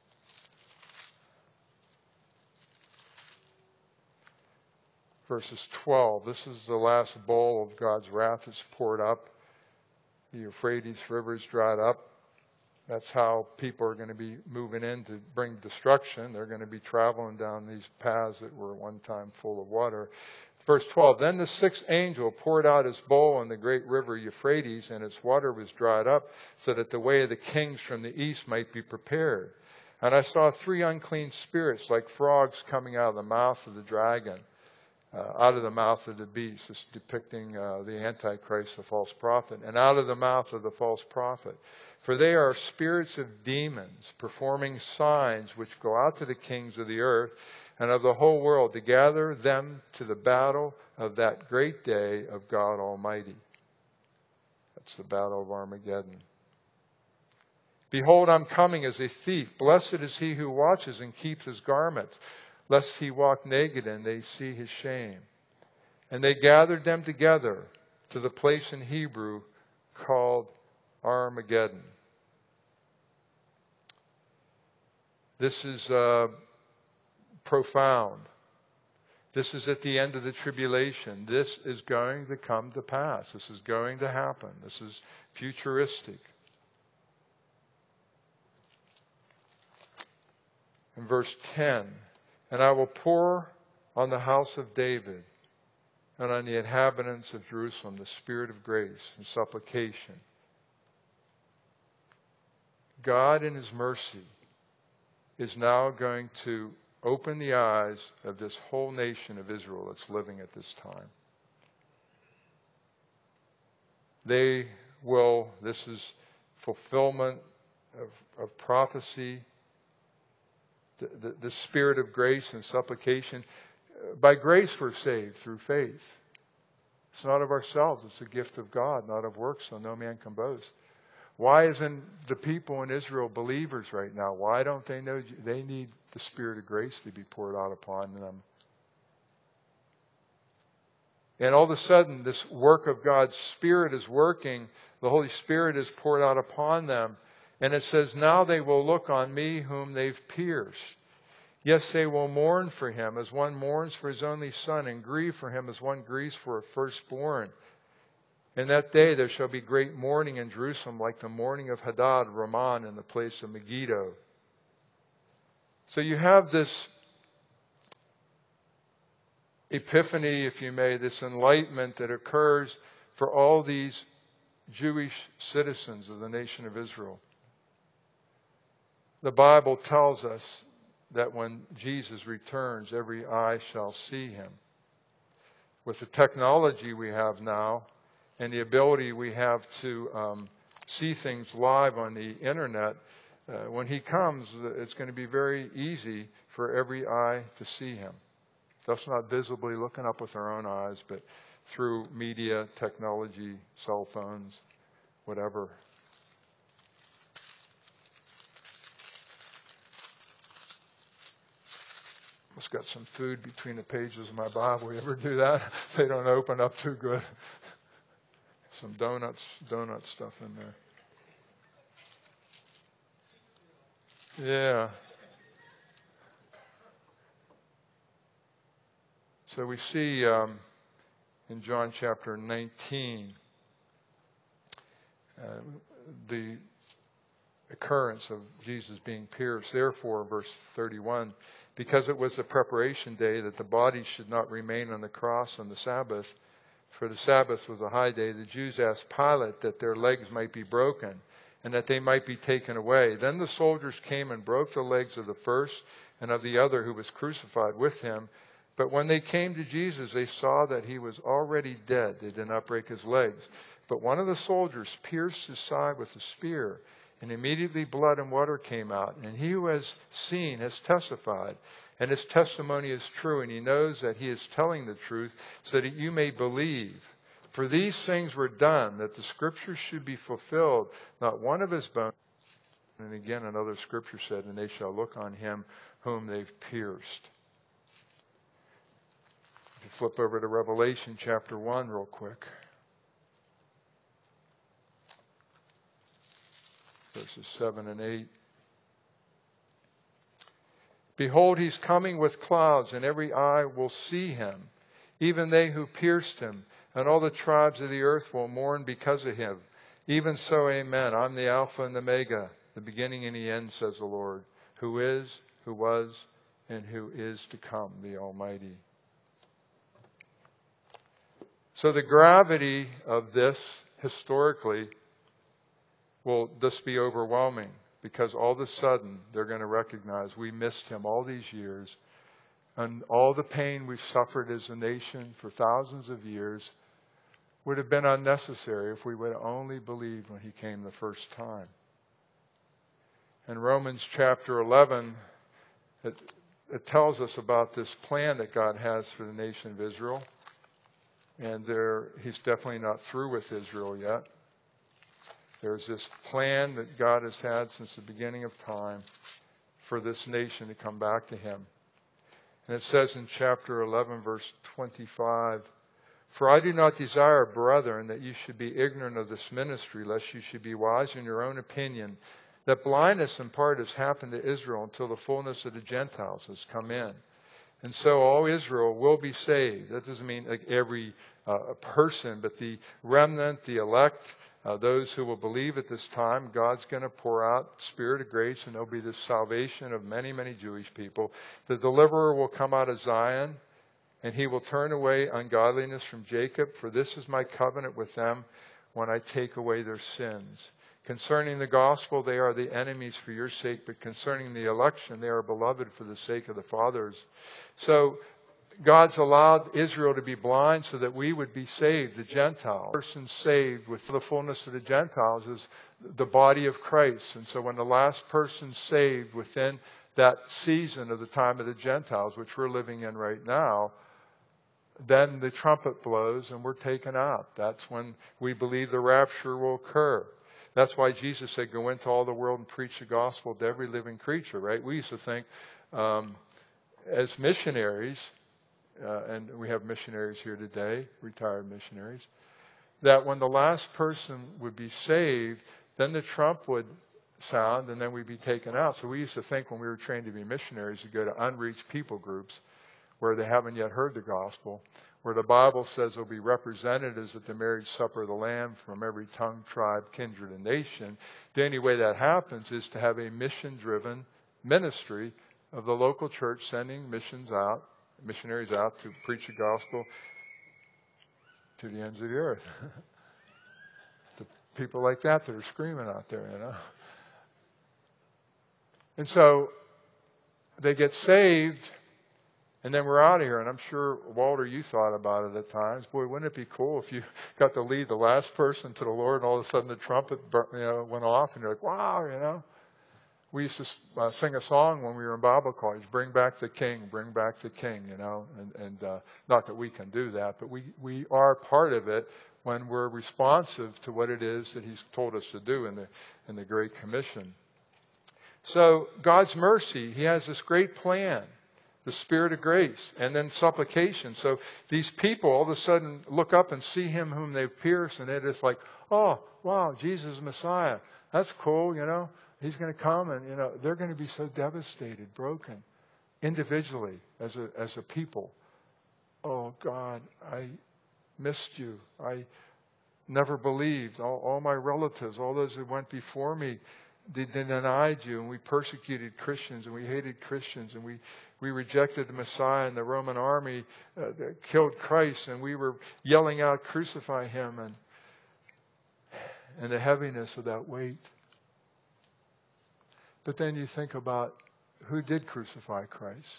Verses twelve, this is the last bowl of God's wrath that's poured up. The Euphrates River is dried up. That's how people are going to be moving in to bring destruction. They're going to be traveling down these paths that were at one time full of water. Verse twelve, then the sixth angel poured out his bowl on the great river Euphrates, and its water was dried up, so that the way of the kings from the east might be prepared. And I saw three unclean spirits like frogs coming out of the mouth of the dragon, uh, out of the mouth of the beast. This is depicting uh, the Antichrist, the false prophet, and out of the mouth of the false prophet. For they are spirits of demons, performing signs which go out to the kings of the earth and of the whole world, to gather them to the battle of that great day of God Almighty. That's the battle of Armageddon. Behold, I'm coming as a thief. Blessed is he who watches and keeps his garments, lest he walk naked and they see his shame. And they gathered them together to the place in Hebrew called Armageddon. This is uh, profound. This is at the end of the tribulation. This is going to come to pass. This is going to happen. This is futuristic. In verse ten, and I will pour on the house of David and on the inhabitants of Jerusalem the spirit of grace and supplication. God in His mercy is now going to open the eyes of this whole nation of Israel that's living at this time. They will, this is fulfillment of, of prophecy, the, the, the spirit of grace and supplication. By grace we're saved through faith. It's not of ourselves, it's a gift of God, not of works, so no man can boast. Why isn't the people in Israel believers right now? Why don't they know they need the Spirit of grace to be poured out upon them? And all of a sudden, this work of God's Spirit is working. The Holy Spirit is poured out upon them. And it says, now they will look on me whom they've pierced. Yes, they will mourn for him as one mourns for his only son, and grieve for him as one grieves for a firstborn. In that day there shall be great mourning in Jerusalem, like the mourning of Hadad Raman in the place of Megiddo. So you have this epiphany, if you may, this enlightenment that occurs for all these Jewish citizens of the nation of Israel. The Bible tells us that when Jesus returns, every eye shall see him. With the technology we have now, and the ability we have to um, see things live on the internet, uh, when he comes, it's going to be very easy for every eye to see him. That's not visibly looking up with our own eyes, but through media, technology, cell phones, whatever. Almost got some food between the pages of my Bible. You ever do that? They don't open up too good. Some donuts, donut stuff in there. Yeah. So we see um, in John chapter nineteen uh, the occurrence of Jesus being pierced. Therefore, verse thirty-one, because it was the preparation day that the body should not remain on the cross on the Sabbath, for the Sabbath was a high day, the Jews asked Pilate that their legs might be broken and that they might be taken away. Then the soldiers came and broke the legs of the first and of the other who was crucified with him. But when they came to Jesus, they saw that he was already dead. They did not break his legs. But one of the soldiers pierced his side with a spear, and immediately blood and water came out. And he who has seen has testified, and his testimony is true, and he knows that he is telling the truth, so that you may believe. For these things were done, that the scriptures should be fulfilled. Not one of his bones. And again, another scripture said, and they shall look on him whom they've pierced. If you flip over to Revelation chapter one real quick. Verses seven and eight. Behold, he's coming with clouds, and every eye will see him, even they who pierced him, and all the tribes of the earth will mourn because of him. Even so, amen. I'm the Alpha and the Omega, the beginning and the end, says the Lord, who is, who was, and who is to come, the Almighty. So the gravity of this, historically, will just be overwhelming, because all of a sudden they're going to recognize we missed him all these years, and all the pain we've suffered as a nation for thousands of years would have been unnecessary if we would have only believed when he came the first time. In Romans chapter eleven, it, it tells us about this plan that God has for the nation of Israel. And there, he's definitely not through with Israel yet. There's this plan that God has had since the beginning of time for this nation to come back to him. And it says in chapter eleven, verse twenty-five, for I do not desire, brethren, that you should be ignorant of this ministry, lest you should be wise in your own opinion, that blindness in part has happened to Israel until the fullness of the Gentiles has come in. And so all Israel will be saved. That doesn't mean like every uh, person, but the remnant, the elect, uh, those who will believe at this time, God's going to pour out Spirit of grace, and there'll be this salvation of many, many Jewish people. The deliverer will come out of Zion, and he will turn away ungodliness from Jacob, for this is my covenant with them when I take away their sins. Concerning the gospel, they are the enemies for your sake, but concerning the election, they are beloved for the sake of the fathers. So God's allowed Israel to be blind so that we would be saved, the Gentiles. The person saved with the fullness of the Gentiles is the body of Christ. And so when the last person saved within that season of the time of the Gentiles, which we're living in right now, then the trumpet blows and we're taken out. That's when we believe the rapture will occur. That's why Jesus said, go into all the world and preach the gospel to every living creature, right? We used to think um, as missionaries, uh, and we have missionaries here today, retired missionaries, that when the last person would be saved, then the trump would sound and then we'd be taken out. So we used to think when we were trained to be missionaries to go to unreached people groups where they haven't yet heard the gospel, where the Bible says there'll be representatives at the marriage supper of the Lamb from every tongue, tribe, kindred, and nation. The only way that happens is to have a mission-driven ministry of the local church sending missions out, missionaries out to preach the gospel to the ends of the earth. To people like that that are screaming out there, you know. And so they get saved, and then we're out of here. And I'm sure, Walter, you thought about it at times. Boy, wouldn't it be cool if you got to lead the last person to the Lord, and all of a sudden the trumpet, you know, went off, and you're like, wow, you know. We used to uh, sing a song when we were in Bible college, bring back the King, bring back the King, you know. And, and uh, not that we can do that, but we, we are part of it when we're responsive to what it is that he's told us to do in the, in the Great Commission. So God's mercy, he has this great plan, the Spirit of grace, and then supplication. So these people all of a sudden look up and see him whom they've pierced, and it is like, oh, wow, Jesus is Messiah. That's cool, you know. He's going to come, and, you know, they're going to be so devastated, broken, individually, as a as a people. Oh, God, I missed you. I never believed. All, all my relatives, all those who went before me, they, they denied you, and we persecuted Christians, and we hated Christians, and we, we rejected the Messiah, and the Roman army uh, killed Christ, and we were yelling out, crucify him, and, and the heaviness of that weight. But then you think about who did crucify Christ?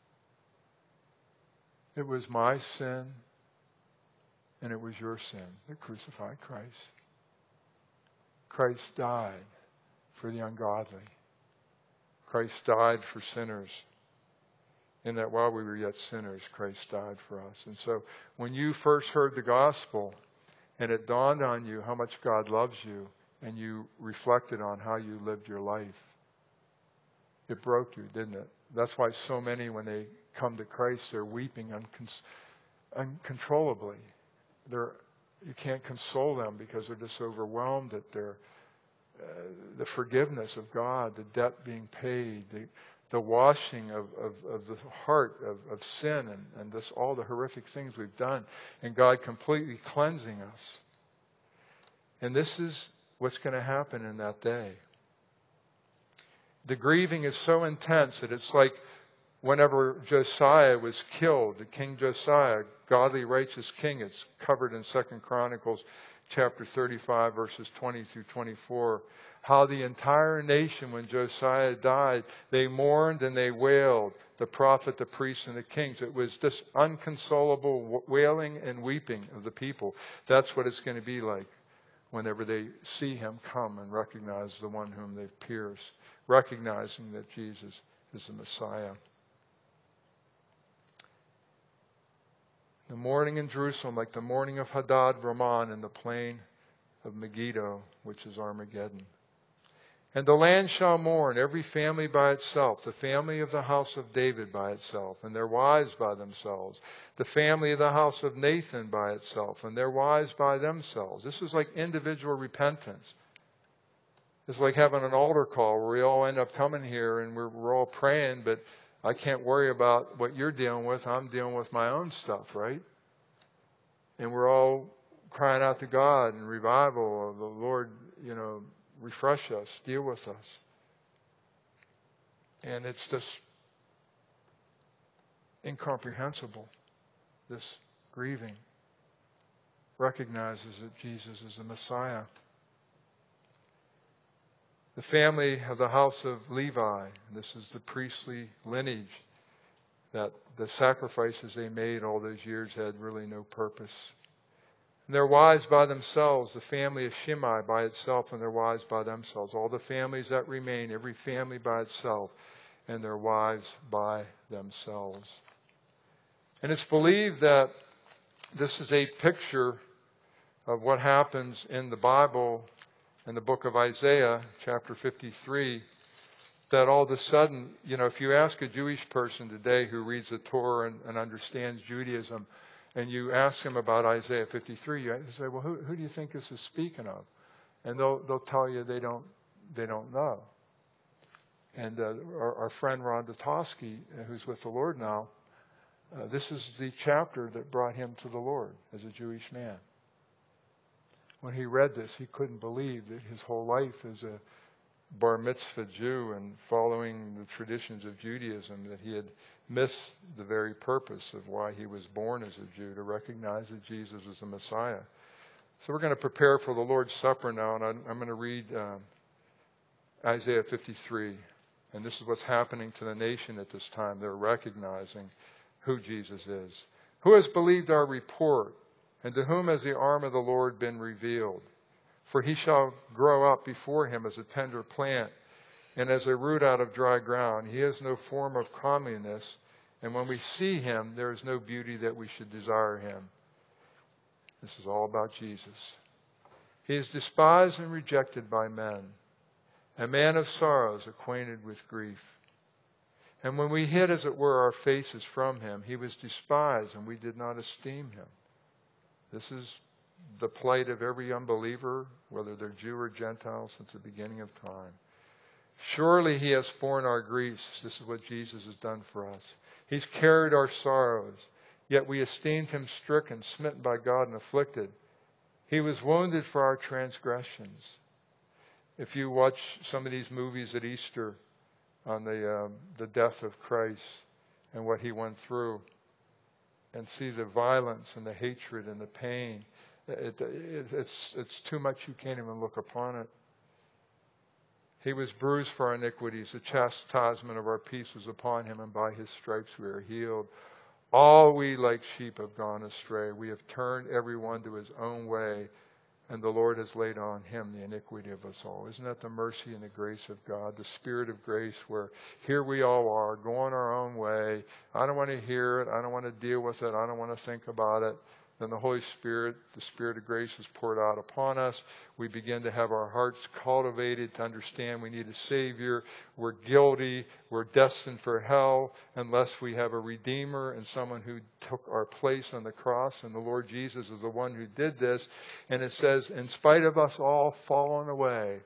It was my sin and it was your sin that crucified Christ. Christ died for the ungodly. Christ died for sinners. In that while we were yet sinners, Christ died for us. And so when you first heard the gospel and it dawned on you how much God loves you and you reflected on how you lived your life, it broke you, didn't it? That's why so many, when they come to Christ, they're weeping uncon- uncontrollably. They're, you can't console them because they're just overwhelmed at their uh, the forgiveness of God, the debt being paid, the the washing of, of, of the heart of, of sin and, and this all the horrific things we've done, and God completely cleansing us. And this is what's going to happen in that day. The grieving is so intense that it's like whenever Josiah was killed, the King Josiah, godly, righteous king, it's covered in Second Chronicles chapter thirty-five, verses twenty through twenty-four, how the entire nation, when Josiah died, they mourned and they wailed, the prophet, the priests, and the kings. It was this unconsolable wailing and weeping of the people. That's what it's going to be like whenever they see him come and recognize the one whom they've pierced, recognizing that Jesus is the Messiah. The mourning in Jerusalem, like the mourning of Hadad Raman in the plain of Megiddo, which is Armageddon. And the land shall mourn, every family by itself, the family of the house of David by itself, and their wives by themselves, the family of the house of Nathan by itself, and their wives by themselves. This is like individual repentance. It's like having an altar call where we all end up coming here and we're, we're all praying, but I can't worry about what you're dealing with. I'm dealing with my own stuff, right? And we're all crying out to God in revival of the Lord, you know, refresh us, deal with us. And it's just incomprehensible, this grieving. Recognizes that Jesus is the Messiah. The family of the house of Levi, this is the priestly lineage, that the sacrifices they made all those years had really no purpose. And their wives by themselves, the family of Shimei by itself, and their wives by themselves. All the families that remain, every family by itself, and their wives by themselves. And it's believed that this is a picture of what happens in the Bible, in the book of Isaiah, chapter fifty-three, that all of a sudden, you know, if you ask a Jewish person today who reads the Torah and, and understands Judaism, and you ask them about Isaiah fifty-three, you say, well, who, who do you think this is speaking of? And they'll, they'll tell you they don't, they don't know. And uh, our, our friend Ron Dutowski, who's with the Lord now, uh, this is the chapter that brought him to the Lord as a Jewish man. When he read this, he couldn't believe that his whole life as a bar mitzvah Jew and following the traditions of Judaism, that he had missed the very purpose of why he was born as a Jew, to recognize that Jesus was the Messiah. So we're going to prepare for the Lord's Supper now, and I'm, I'm going to read um, Isaiah fifty-three. And this is what's happening to the nation at this time. They're recognizing who Jesus is. Who has believed our report, and to whom has the arm of the Lord been revealed? For he shall grow up before him as a tender plant, and as a root out of dry ground. He has no form of comeliness, and when we see him, there is no beauty that we should desire him. This is all about Jesus. He is despised and rejected by men, a man of sorrows, acquainted with grief. And when we hid, as it were, our faces from him, he was despised, and we did not esteem him. This is the plight of every unbeliever, whether they're Jew or Gentile, since the beginning of time. Surely he has borne our griefs. This is what Jesus has done for us. He's carried our sorrows. Yet we esteemed him stricken, smitten by God, and afflicted. He was wounded for our transgressions. If you watch some of these movies at Easter on the um, the death of Christ and what he went through, and see the violence and the hatred and the pain, It, it, it's, it's too much. You can't even look upon it. He was bruised for our iniquities. The chastisement of our peace was upon him, and by his stripes we are healed. All we like sheep have gone astray. We have turned everyone to his own way, and the Lord has laid on him the iniquity of us all. Isn't that the mercy and the grace of God? The Spirit of grace, where here we all are, going our own way. I don't want to hear it. I don't want to deal with it. I don't want to think about it. Then the Holy Spirit, the Spirit of grace is poured out upon us. We begin to have our hearts cultivated to understand we need a Savior. We're guilty. We're destined for hell unless we have a Redeemer and someone who took our place on the cross. And the Lord Jesus is the one who did this. And it says, in spite of us all falling away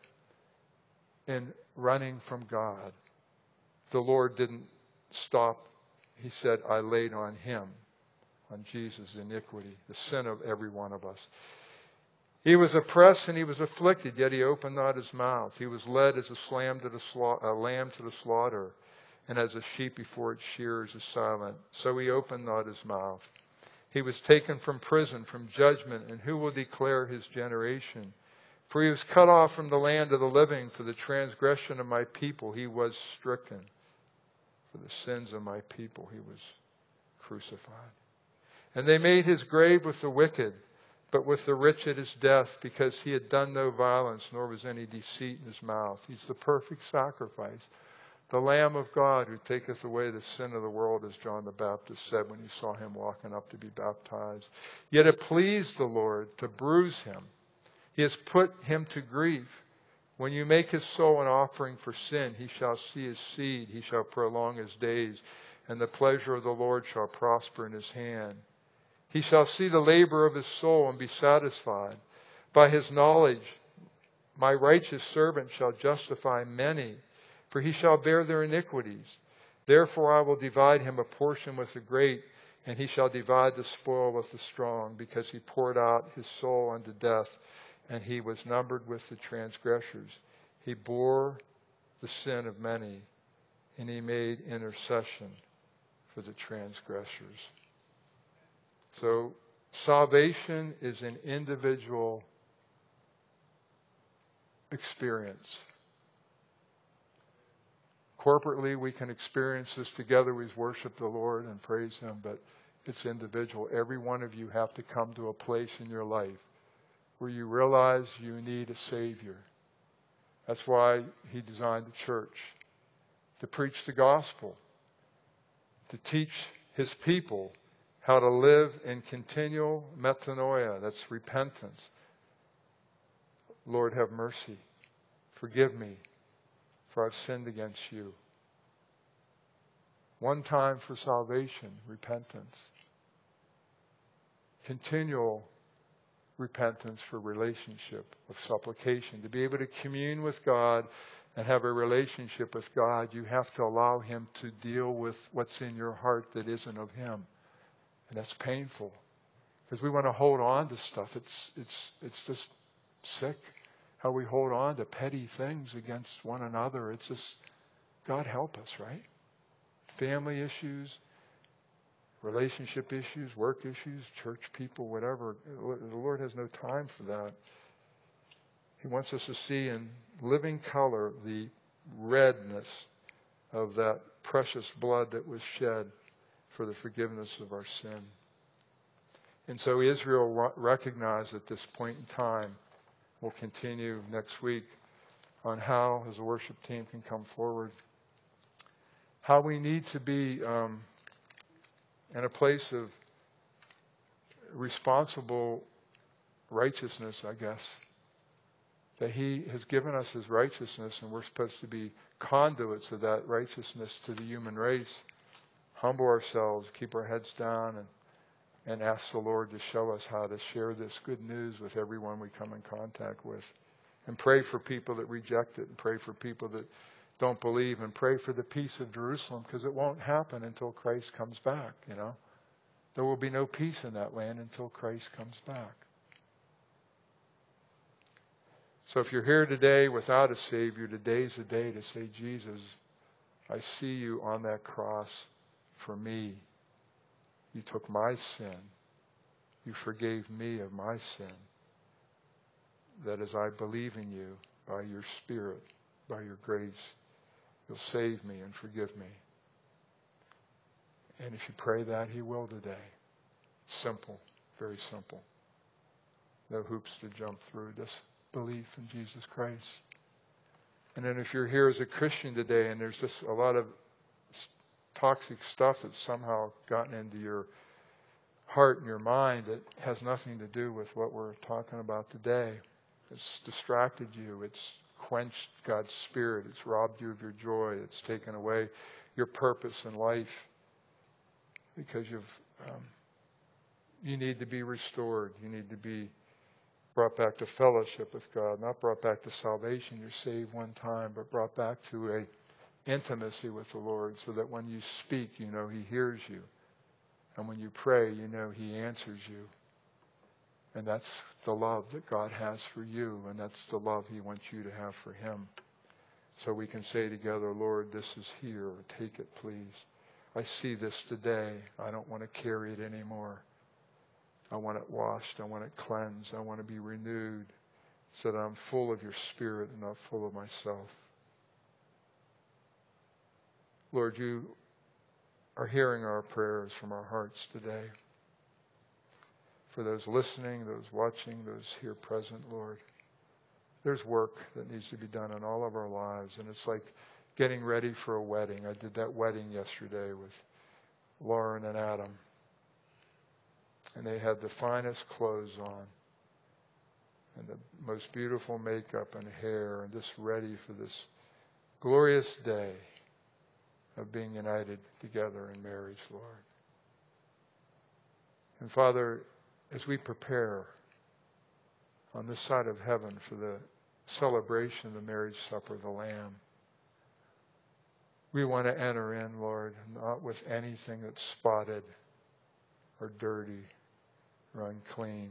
and running from God, the Lord didn't stop. He said, I laid on him, on Jesus, iniquity, the sin of every one of us. He was oppressed and he was afflicted, yet he opened not his mouth. He was led as a lamb to the, sla- a lamb to the slaughter, and as a sheep before its shearers is silent. So he opened not his mouth. He was taken from prison, from judgment, and who will declare his generation? For he was cut off from the land of the living. For the transgression of my people he was stricken. For the sins of my people he was crucified. And they made his grave with the wicked, but with the rich at his death, because he had done no violence, nor was any deceit in his mouth. He's the perfect sacrifice, the Lamb of God who taketh away the sin of the world, as John the Baptist said when he saw him walking up to be baptized. Yet it pleased the Lord to bruise him. He has put him to grief. When you make his soul an offering for sin, he shall see his seed, he shall prolong his days, and the pleasure of the Lord shall prosper in his hand. He shall see the labor of his soul and be satisfied. By his knowledge, my righteous servant shall justify many, for he shall bear their iniquities. Therefore I will divide him a portion with the great, and he shall divide the spoil with the strong, because he poured out his soul unto death, and he was numbered with the transgressors. He bore the sin of many, and he made intercession for the transgressors. So salvation is an individual experience. Corporately, we can experience this together. We worship the Lord and praise him, but it's individual. Every one of you have to come to a place in your life where you realize you need a Savior. That's why he designed the church, to preach the gospel, to teach his people how to live in continual metanoia, that's repentance. Lord, have mercy. Forgive me, for I've sinned against you. One time for salvation, repentance. Continual repentance for relationship, of supplication. To be able to commune with God and have a relationship with God, you have to allow him to deal with what's in your heart that isn't of him. And that's painful, because we want to hold on to stuff. It's it's it's just sick how we hold on to petty things against one another. It's just, God help us, right? Family issues, relationship issues, work issues, church people, whatever. The Lord has no time for that. He wants us to see in living color the redness of that precious blood that was shed for the forgiveness of our sin. And so Israel recognized at this point in time, we'll continue next week on how, as a worship team can come forward, how we need to be um, in a place of responsible righteousness, I guess. That he has given us his righteousness, and we're supposed to be conduits of that righteousness to the human race. Humble ourselves, keep our heads down, and, and ask the Lord to show us how to share this good news with everyone we come in contact with. And pray for people that reject it, and pray for people that don't believe, and pray for the peace of Jerusalem, because it won't happen until Christ comes back, you know. There will be no peace in that land until Christ comes back. So if you're here today without a Savior, today's the day to say, Jesus, I see you on that cross for me. You took my sin. You forgave me of my sin. That as I believe in you by your Spirit, by your grace, you'll save me and forgive me. And if you pray that, he will today. Simple, very simple. No hoops to jump through, just belief in Jesus Christ. And then if you're here as a Christian today and there's just a lot of toxic stuff that's somehow gotten into your heart and your mind that has nothing to do with what we're talking about today. It's distracted you. It's quenched God's Spirit. It's robbed you of your joy. It's taken away your purpose in life because you've um, you need to be restored. You need to be brought back to fellowship with God, not brought back to salvation. You're saved one time, but brought back to a intimacy with the Lord so that when you speak, you know he hears you. And when you pray, you know he answers you. And that's the love that God has for you, and that's the love he wants you to have for him. So we can say together, Lord, this is here. Take it, please. I see this today. I don't want to carry it anymore. I want it washed. I want it cleansed. I want to be renewed so that I'm full of your Spirit and not full of myself. Lord, you are hearing our prayers from our hearts today. For those listening, those watching, those here present, Lord, there's work that needs to be done in all of our lives. And it's like getting ready for a wedding. I did that wedding yesterday with Lauren and Adam. And they had the finest clothes on and the most beautiful makeup and hair and just ready for this glorious day of being united together in marriage, Lord. And Father, as we prepare on this side of heaven for the celebration of the marriage supper of the Lamb, we want to enter in, Lord, not with anything that's spotted or dirty or unclean.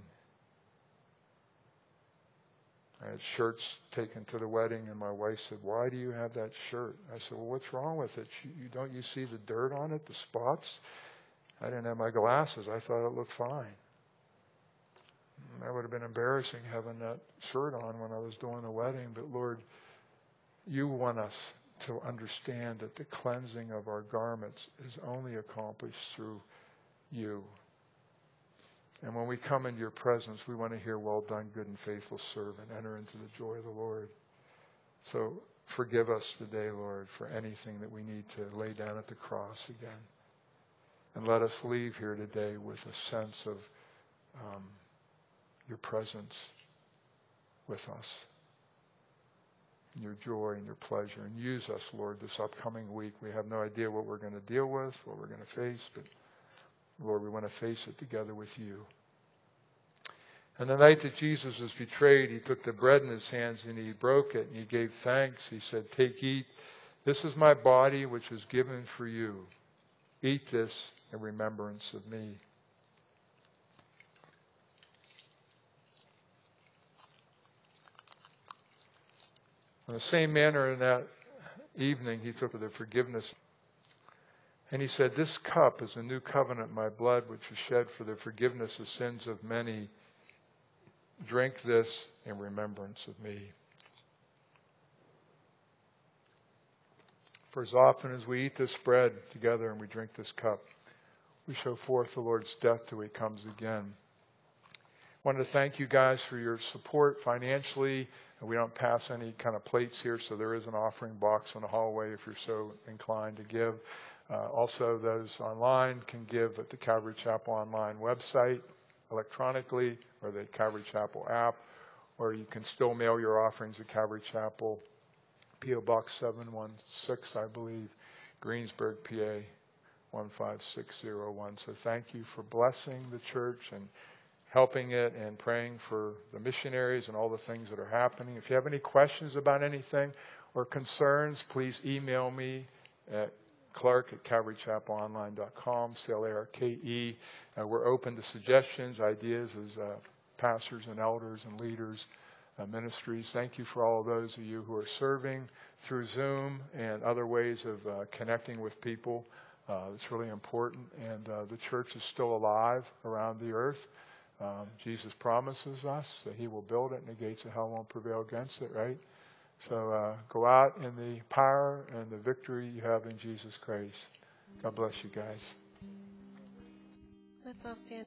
I had shirts taken to the wedding, and my wife said, "Why do you have that shirt?" I said, "Well, what's wrong with it? You, you, don't you see the dirt on it, the spots?" I didn't have my glasses. I thought it looked fine. That would have been embarrassing having that shirt on when I was doing the wedding. But Lord, you want us to understand that the cleansing of our garments is only accomplished through you. And when we come into your presence, we want to hear, "Well done, good and faithful servant. Enter into the joy of the Lord." So forgive us today, Lord, for anything that we need to lay down at the cross again. And let us leave here today with a sense of um, your presence with us, and your joy and your pleasure. And use us, Lord, this upcoming week. We have no idea what we're going to deal with, what we're going to face, but Lord, we want to face it together with you. And the night that Jesus was betrayed, he took the bread in his hands and he broke it and he gave thanks. He said, "Take, eat. This is my body which was given for you. Eat this in remembrance of me." In the same manner, in that evening, he took the forgiveness. And he said, "This cup is a new covenant in my blood, which is shed for the forgiveness of sins of many. Drink this in remembrance of me." For as often as we eat this bread together and we drink this cup, we show forth the Lord's death till he comes again. I wanted to thank you guys for your support financially. And we don't pass any kind of plates here, so there is an offering box in the hallway if you're so inclined to give. Uh, also, those online can give at the Calvary Chapel online website electronically or the Calvary Chapel app, or you can still mail your offerings at Calvary Chapel, P O Box seven one six, I believe, Greensburg, P A one five six zero one. So thank you for blessing the church and helping it and praying for the missionaries and all the things that are happening. If you have any questions about anything or concerns, please email me at Clark at calvary chapel online dot com, C L A R K E. Uh, we're open to suggestions, ideas as uh, pastors and elders and leaders, uh, ministries. Thank you for all of those of you who are serving through Zoom and other ways of uh, connecting with people. Uh, it's really important. And uh, the church is still alive around the earth. Um, Jesus promises us that he will build it and the gates of hell won't prevail against it, right? So uh, go out in the power and the victory you have in Jesus Christ. God bless you guys. Let's all stand.